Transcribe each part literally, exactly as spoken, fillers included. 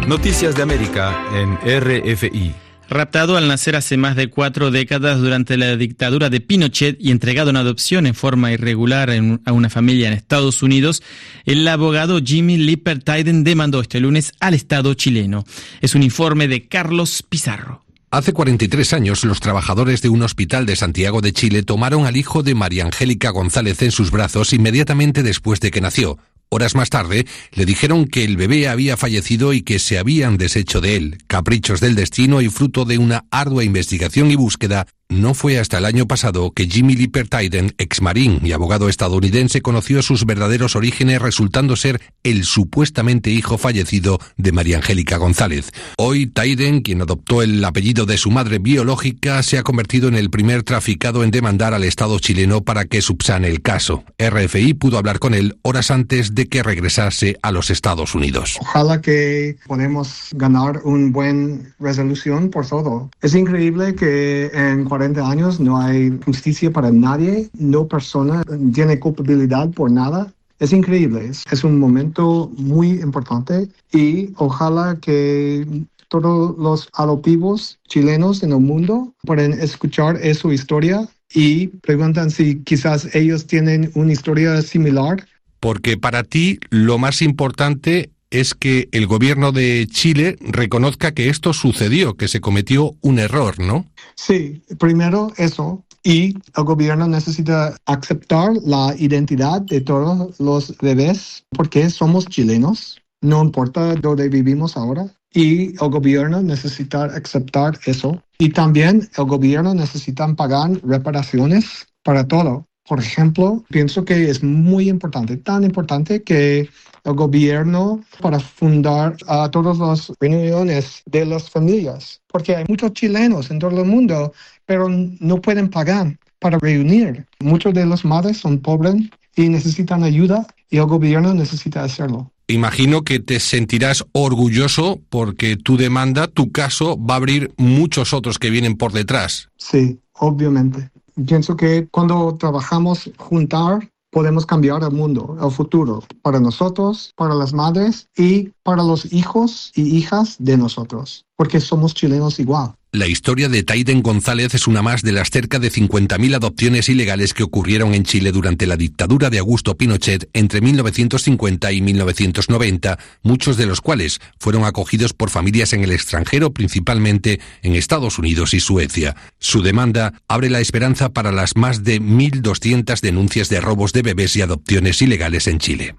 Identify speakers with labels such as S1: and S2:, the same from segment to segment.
S1: Noticias de América en R F I.
S2: Raptado al nacer hace más de cuatro décadas durante la dictadura de Pinochet y entregado en adopción en forma irregular en, a una familia en Estados Unidos, el abogado Jimmy Lipper Tiden demandó este lunes al Estado chileno. Es un informe de Carlos Pizarro.
S3: Hace cuarenta y tres años, los trabajadores de un hospital de Santiago de Chile tomaron al hijo de María Angélica González en sus brazos inmediatamente después de que nació. Horas más tarde, le dijeron que el bebé había fallecido y que se habían deshecho de él. Caprichos del destino y fruto de una ardua investigación y búsqueda, no fue hasta el año pasado que Jimmy Lipper Tiden, exmarín y abogado estadounidense, conoció sus verdaderos orígenes, resultando ser el supuestamente hijo fallecido de María Angélica González. Hoy, Tiden, quien adoptó el apellido de su madre biológica, se ha convertido en el primer traficado en demandar al Estado chileno para que subsane el caso. R F I pudo hablar con él horas antes de que regresase a los Estados Unidos.
S4: Ojalá que podamos ganar una buena resolución por todo. Es increíble que en cuarenta años no hay justicia para nadie, no persona tiene culpabilidad por nada. Es increíble, es, es un momento muy importante y ojalá que todos los adoptivos chilenos en el mundo puedan escuchar esa historia y preguntan si quizás ellos tienen una historia similar.
S3: Porque para ti lo más importante es que el gobierno de Chile reconozca que esto sucedió, que se cometió un error, ¿no?
S4: Sí, primero eso. Y el gobierno necesita aceptar la identidad de todos los bebés porque somos chilenos, no importa dónde vivimos ahora. Y el gobierno necesita aceptar eso. Y también el gobierno necesita pagar reparaciones para todo. Por ejemplo, pienso que es muy importante, tan importante que el gobierno para fundar a uh, todas las reuniones de las familias, porque hay muchos chilenos en todo el mundo, pero no pueden pagar para reunir. Muchos de los madres son pobres y necesitan ayuda y el gobierno necesita hacerlo.
S3: Imagino que te sentirás orgulloso porque tu demanda, tu caso, va a abrir muchos otros que vienen por detrás.
S4: Sí, obviamente. Pienso que cuando trabajamos juntar, podemos cambiar el mundo, el futuro, para nosotros, para las madres y para los hijos y hijas de nosotros, porque somos chilenos igual.
S3: La historia de Tiden González es una más de las cerca de cincuenta mil adopciones ilegales que ocurrieron en Chile durante la dictadura de Augusto Pinochet entre mil novecientos cincuenta y mil novecientos noventa, muchos de los cuales fueron acogidos por familias en el extranjero, principalmente en Estados Unidos y Suecia. Su demanda abre la esperanza para las más de mil doscientas denuncias de robos de bebés y adopciones ilegales en Chile.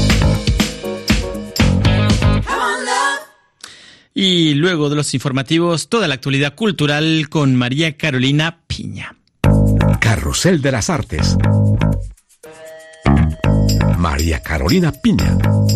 S2: Y luego de los informativos, toda la actualidad cultural con María Carolina Piña.
S5: Carrusel de las Artes. María Carolina Piña.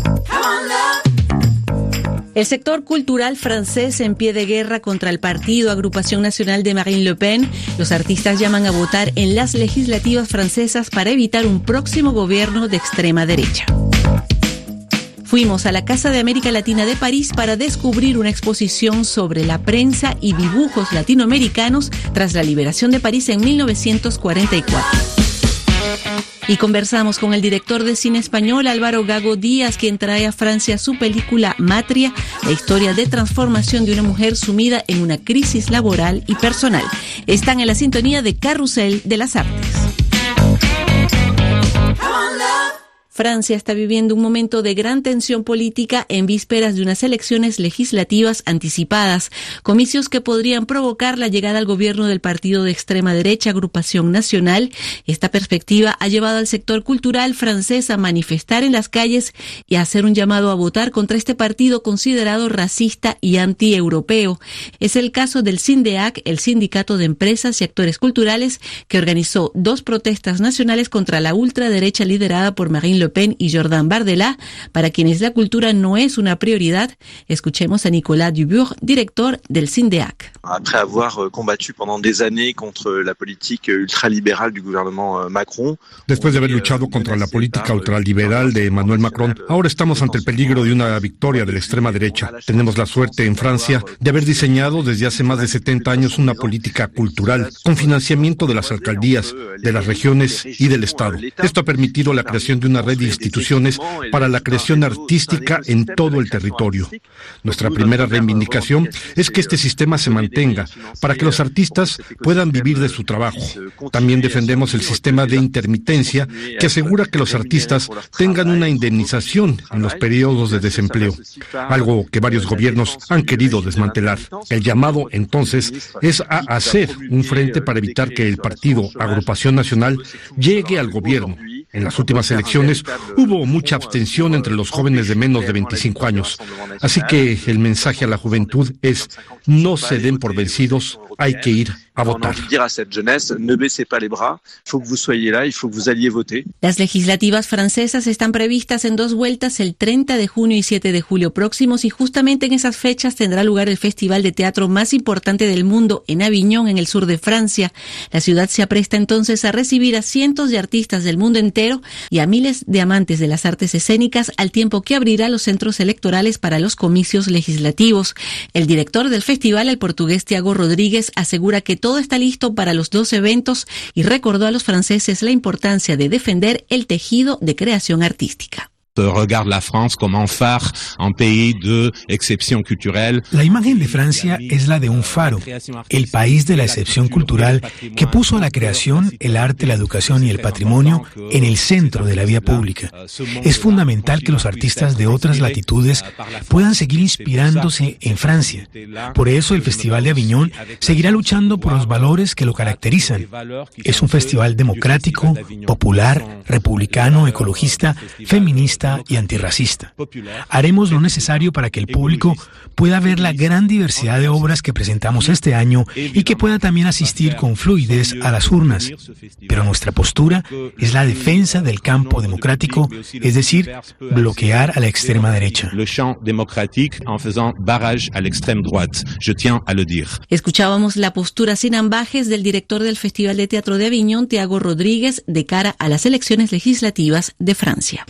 S6: El sector cultural francés en pie de guerra contra el partido Agrupación Nacional de Marine Le Pen. Los artistas llaman a votar en las legislativas francesas para evitar un próximo gobierno de extrema derecha. Fuimos a la Casa de América Latina de París para descubrir una exposición sobre la prensa y dibujos latinoamericanos tras la liberación de París en mil novecientos cuarenta y cuatro. Y conversamos con el director de cine español Álvaro Gago Díaz, quien trae a Francia su película Matria, la historia de transformación de una mujer sumida en una crisis laboral y personal. Están en la sintonía de Carrusel de las Artes. Francia está viviendo un momento de gran tensión política en vísperas de unas elecciones legislativas anticipadas, comicios que podrían provocar la llegada al gobierno del partido de extrema derecha Agrupación Nacional. Esta perspectiva ha llevado al sector cultural francés a manifestar en las calles y a hacer un llamado a votar contra este partido considerado racista y antieuropeo. Es el caso del SINDEAC, el Sindicato de Empresas y Actores Culturales, que organizó dos protestas nacionales contra la ultraderecha liderada por Marine Le Pen y Jordan Bardella, para quienes la cultura no es una prioridad. Escuchemos a Nicolas Dubourg, director del SINDEAC.
S7: Après avoir combattu pendant des années contre la politique ultralibérale du gouvernement Macron.
S8: Después de haber luchado contra la política ultraliberal de Emmanuel Macron, ahora estamos ante el peligro de una victoria de la extrema derecha. Tenemos la suerte en Francia de haber diseñado desde hace más de setenta años una política cultural con financiamiento de las alcaldías, de las regiones y del Estado. Esto ha permitido la creación de una red red de instituciones para la creación artística en todo el territorio. Nuestra primera reivindicación es que este sistema se mantenga, para que los artistas puedan vivir de su trabajo. También defendemos el sistema de intermitencia que asegura que los artistas tengan una indemnización en los periodos de desempleo, algo que varios gobiernos han querido desmantelar. El llamado, entonces, es a hacer un frente para evitar que el partido Agrupación Nacional llegue al gobierno. En las últimas elecciones hubo mucha abstención entre los jóvenes de menos de veinticinco años. Así que el mensaje a la juventud es: no se den por vencidos, hay que ir a votar.
S6: Las legislativas francesas están previstas en dos vueltas el treinta de junio y siete de julio próximos, y justamente en esas fechas tendrá lugar el festival de teatro más importante del mundo en Aviñón, en el sur de Francia. La ciudad se apresta entonces a recibir a cientos de artistas del mundo entero y a miles de amantes de las artes escénicas, al tiempo que abrirá los centros electorales para los comicios legislativos. El director del festival, el portugués Tiago Rodríguez, asegura que todo está listo para los dos eventos y recordó a los franceses la importancia de defender el tejido de creación artística.
S9: Regarde la France como un phare, un pays de excepción cultural.
S10: La imagen de Francia es la de un faro, el país de la excepción cultural que puso a la creación, el arte, la educación y el patrimonio en el centro de la vida pública. Es fundamental que los artistas de otras latitudes puedan seguir inspirándose en Francia. Por eso el Festival de Aviñón seguirá luchando por los valores que lo caracterizan. Es un festival democrático, popular, republicano, ecologista, feminista y antirracista. Haremos lo necesario para que el público pueda ver la gran diversidad de obras que presentamos este año y que pueda también asistir con fluidez a las urnas. Pero nuestra postura es la defensa del campo democrático, es decir, bloquear a la extrema derecha.
S6: Escuchábamos la postura sin ambajes del director del Festival de Teatro de Aviñón, Tiago Rodríguez, de cara a las elecciones legislativas de Francia.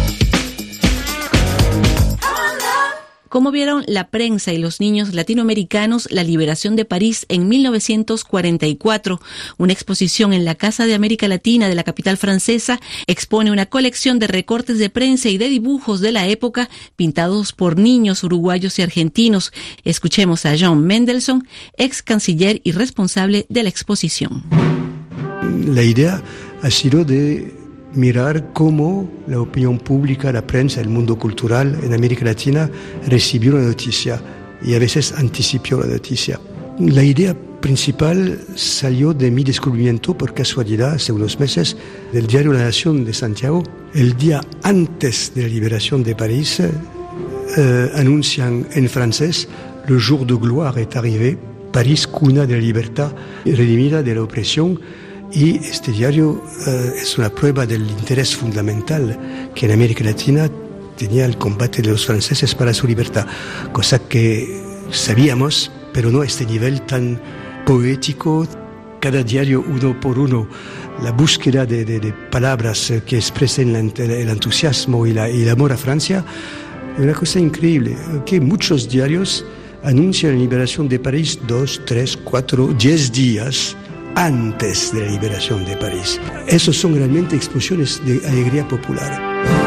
S6: ¿Cómo vieron la prensa y los niños latinoamericanos la liberación de París en mil novecientos cuarenta y cuatro? Una exposición en la Casa de América Latina de la capital francesa expone una colección de recortes de prensa y de dibujos de la época pintados por niños uruguayos y argentinos. Escuchemos a Jean Mendelssohn, ex canciller y responsable de la exposición.
S11: La idea ha sido de mirar cómo la opinión pública, la prensa, el mundo cultural en América Latina recibió la noticia y a veces anticipó la noticia. La idea principal salió de mi descubrimiento por casualidad hace unos meses del diario La Nación de Santiago. El día antes de la liberación de París eh, anuncian en francés: le jour de gloire est arrivé, París, cuna de la libertad, redimida de la opresión. Y este diario uh, es una prueba del interés fundamental que en América Latina tenía el combate de los franceses para su libertad, cosa que sabíamos, pero no a este nivel tan poético. Cada diario, uno por uno, la búsqueda de, de, de palabras que expresen la, el entusiasmo y, la, y el amor a Francia, es una cosa increíble, que muchos diarios anuncian la liberación de París dos, tres, cuatro, diez días antes de la liberación de París. Esos son realmente explosiones de alegría popular.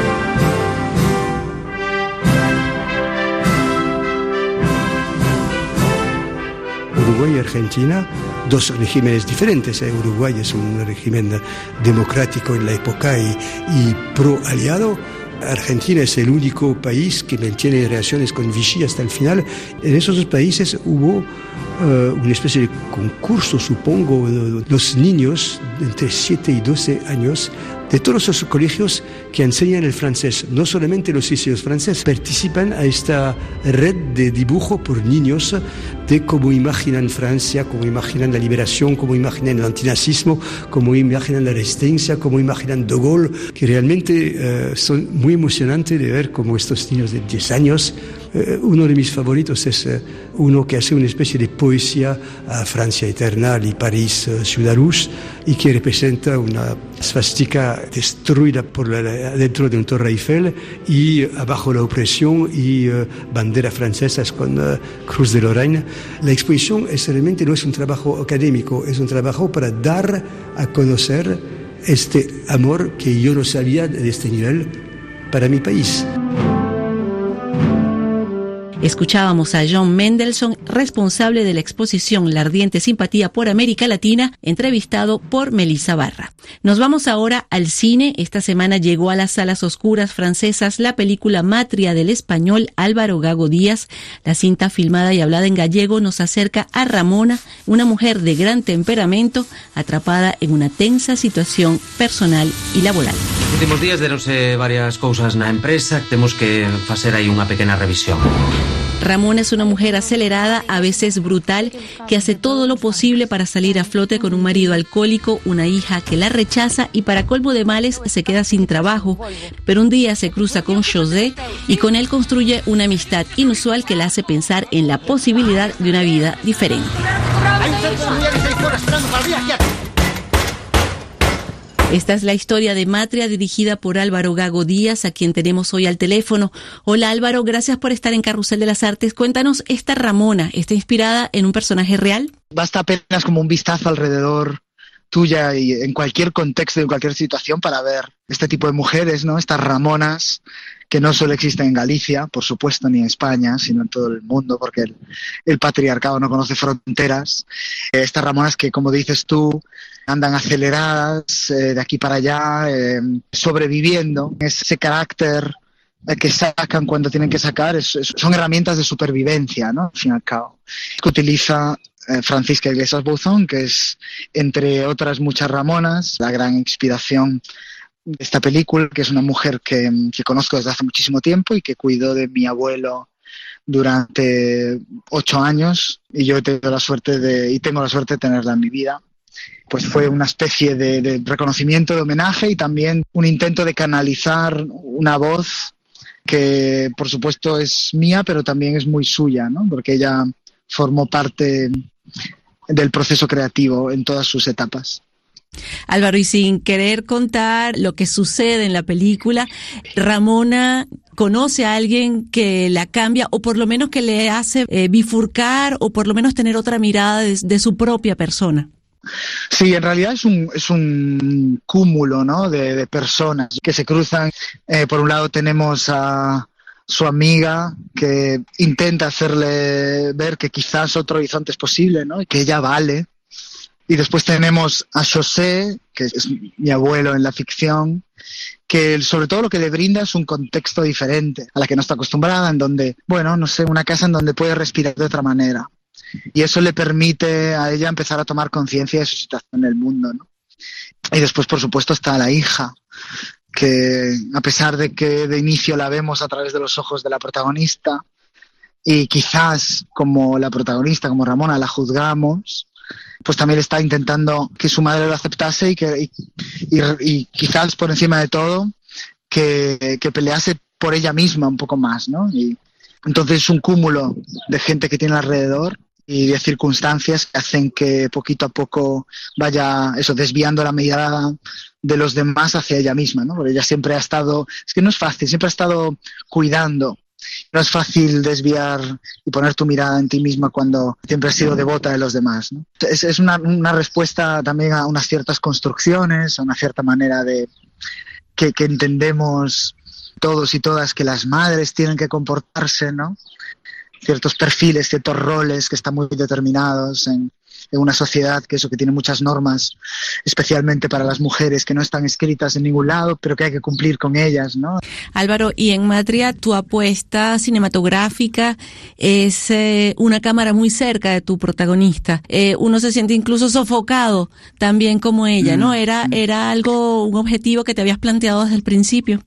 S11: Uruguay y Argentina, dos regímenes diferentes. Uruguay es un régimen democrático en la época y, y pro-aliado. Argentina es el único país que mantiene relaciones con Vichy hasta el final. En esos dos países hubo uh, una especie de concurso, supongo. Los niños de entre siete y doce años de todos los colegios que enseñan el francés, no solamente los liceos franceses, participan a esta red de dibujo por niños de cómo imaginan Francia, cómo imaginan la liberación, cómo imaginan el antinazismo, cómo imaginan la resistencia, cómo imaginan De Gaulle, que realmente uh, son muy emocionantes de ver cómo estos niños de diez años, uh, uno de mis favoritos es uh, uno que hace una especie de poesía a Francia eterna y París, uh, Ciudad Luz, y que representa una svastika destruida por la, dentro de un Torre Eiffel y abajo la opresión y uh, bandera francesas con uh, Cruz de Lorraine. La exposición es realmente no es un trabajo académico, es un trabajo para dar a conocer este amor que yo no sabía de este nivel para mi país.
S6: Escuchábamos a John Mendelsohn, responsable de la exposición La ardiente simpatía por América Latina, entrevistado por Melissa Barra. Nos vamos ahora al cine. Esta semana llegó a las salas oscuras francesas la película Matria del español Álvaro Gago Díaz. La cinta, filmada y hablada en gallego, nos acerca a Ramona, una mujer de gran temperamento, atrapada en una tensa situación personal y laboral.
S12: Nos últimos días deronse varias cousas na empresa, temos que facer aí unha pequena revisión.
S6: Ramona es una mujer acelerada, a veces brutal, que hace todo lo posible para salir a flote con un marido alcohólico, una hija que la rechaza y, para colmo de males, se queda sin trabajo. Pero un día se cruza con José y con él construye una amistad inusual que la hace pensar en la posibilidad de una vida diferente. Esta es la historia de Matria, dirigida por Álvaro Gago Díaz, a quien tenemos hoy al teléfono. Hola Álvaro, gracias por estar en Carrusel de las Artes. Cuéntanos, esta Ramona, ¿está inspirada en un personaje real?
S13: Basta apenas como un vistazo alrededor tuya y en cualquier contexto, en cualquier situación, para ver este tipo de mujeres, ¿no? Estas Ramonas, que no solo existen en Galicia, por supuesto, ni en España, sino en todo el mundo, porque el, el patriarcado no conoce fronteras. Eh, estas Ramonas que, como dices tú, andan aceleradas eh, de aquí para allá, eh, sobreviviendo. Ese carácter eh, que sacan cuando tienen que sacar es, es, son herramientas de supervivencia, ¿no? Al fin y al cabo. Que utiliza eh, Francisca Iglesias Bouzón, que es, entre otras muchas Ramonas, la gran inspiración de esta película, que es una mujer que, que conozco desde hace muchísimo tiempo y que cuidó de mi abuelo durante ocho años, y yo he tenido la suerte de, y tengo la suerte de tenerla en mi vida. Pues fue una especie de, de reconocimiento, de homenaje, y también un intento de canalizar una voz que, por supuesto, es mía, pero también es muy suya, ¿no? Porque ella formó parte del proceso creativo en todas sus etapas.
S6: Álvaro, y sin querer contar lo que sucede en la película, Ramona conoce a alguien que la cambia, o por lo menos que le hace eh, bifurcar, o por lo menos tener otra mirada de, de su propia persona.
S13: Sí, en realidad es un, es un cúmulo, ¿no?, de, de personas que se cruzan. Eh, por un lado tenemos a su amiga, que intenta hacerle ver que quizás otro horizonte es posible, ¿no?, y que ella vale. Y después tenemos a José, que es mi abuelo en la ficción, que sobre todo lo que le brinda es un contexto diferente a la que no está acostumbrada, en donde, bueno, no sé, una casa en donde puede respirar de otra manera. Y eso le permite a ella empezar a tomar conciencia de su situación en el mundo, ¿no? Y después, por supuesto, está la hija, que a pesar de que de inicio la vemos a través de los ojos de la protagonista, y quizás como la protagonista, como Ramona, la juzgamos, pues también está intentando que su madre lo aceptase y que y, y, y quizás por encima de todo que, que pelease por ella misma un poco más, ¿no? Y entonces es un cúmulo de gente que tiene alrededor y de circunstancias que hacen que poquito a poco vaya eso, desviando la mirada de los demás hacia ella misma, ¿no? Porque ella siempre ha estado, es que no es fácil, siempre ha estado cuidando. No es fácil desviar y poner tu mirada en ti misma cuando siempre has sido devota de los demás, ¿no? Es, es una, una respuesta también a unas ciertas construcciones, a una cierta manera de que, que entendemos todos y todas que las madres tienen que comportarse, ¿no? Ciertos perfiles, ciertos roles que están muy determinados en, en una sociedad que eso, que tiene muchas normas, especialmente para las mujeres, que no están escritas en ningún lado, pero que hay que cumplir con ellas, ¿no?
S6: Álvaro, y en Matria, tu apuesta cinematográfica es eh, una cámara muy cerca de tu protagonista. Eh, uno se siente incluso sofocado también como ella, ¿no? Era, era algo, un objetivo que te habías planteado desde el principio.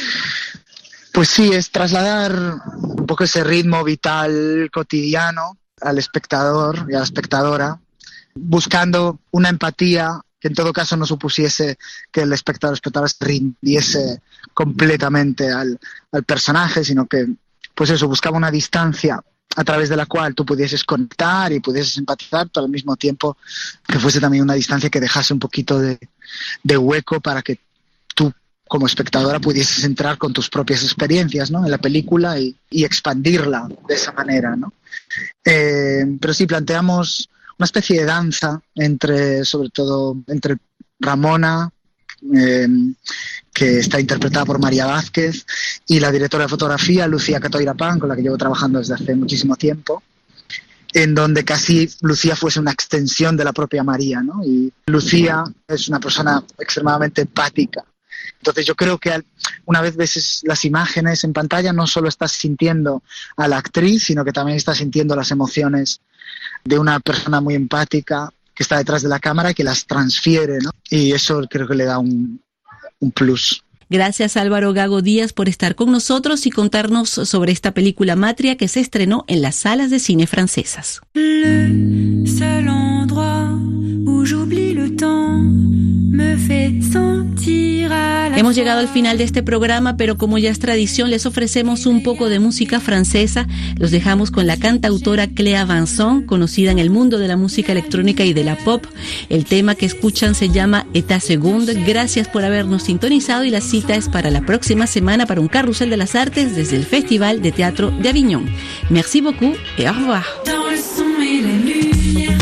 S13: Pues sí, es trasladar un poco ese ritmo vital cotidiano al espectador y a la espectadora, buscando una empatía que en todo caso no supusiese que el espectador, espectador se rindiese completamente al, al personaje, sino que, pues eso, buscaba una distancia a través de la cual tú pudieses conectar y pudieses empatizar, pero al mismo tiempo que fuese también una distancia que dejase un poquito de, de hueco para que tú, como espectadora, pudieses entrar con tus propias experiencias, ¿no?, en la película y, y expandirla de esa manera, ¿no? Eh, pero sí, planteamos una especie de danza entre, sobre todo, entre Ramona, eh, que está interpretada por María Vázquez, y la directora de fotografía, Lucía Catoira-Pan, con la que llevo trabajando desde hace muchísimo tiempo, en donde casi Lucía fuese una extensión de la propia María, ¿no? Y Lucía es una persona extremadamente empática. Entonces yo creo que una vez ves las imágenes en pantalla, no solo estás sintiendo a la actriz, sino que también estás sintiendo las emociones de una persona muy empática que está detrás de la cámara y que las transfiere, ¿no? Y eso creo que le da un, un plus.
S6: Gracias Álvaro Gago Díaz por estar con nosotros y contarnos sobre esta película Matria que se estrenó en las salas de cine francesas. Le seul endroit où j'oublie le temps me fait sentir a la Hemos llegado al final de este programa, pero como ya es tradición, les ofrecemos un poco de música francesa. Los dejamos con la cantautora Cléa Vincent, conocida en el mundo de la música electrónica y de la pop. El tema que escuchan se llama État Seconde. Gracias por habernos sintonizado y la cita es para la próxima semana para un carrusel de las artes desde el Festival de Teatro de Avignon. Merci beaucoup et au revoir. Dans le son et la lumière,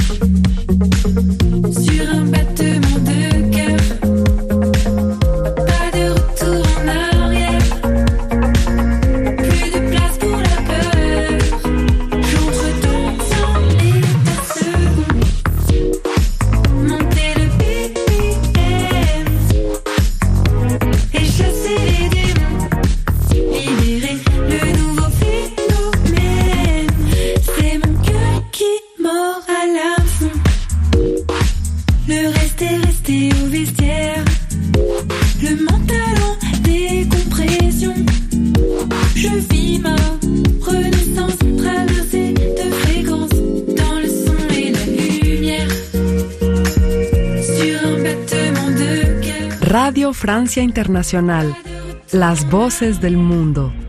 S6: sur un battement de cœur, pas de retour en arrière, plus de place pour la peur, j'entre donc sans état second, monter le B P M et chasser les démons, libérer le nouveau phénomène, c'est mon cœur qui mord à la fin. Le reste est resté au vestiaire, le mental en décompression. Je vis ma renaissance traversée de fréquences, dans le son et la lumière, sur un battement de cœur.
S14: Radio Francia Internacional, las voces del mundo.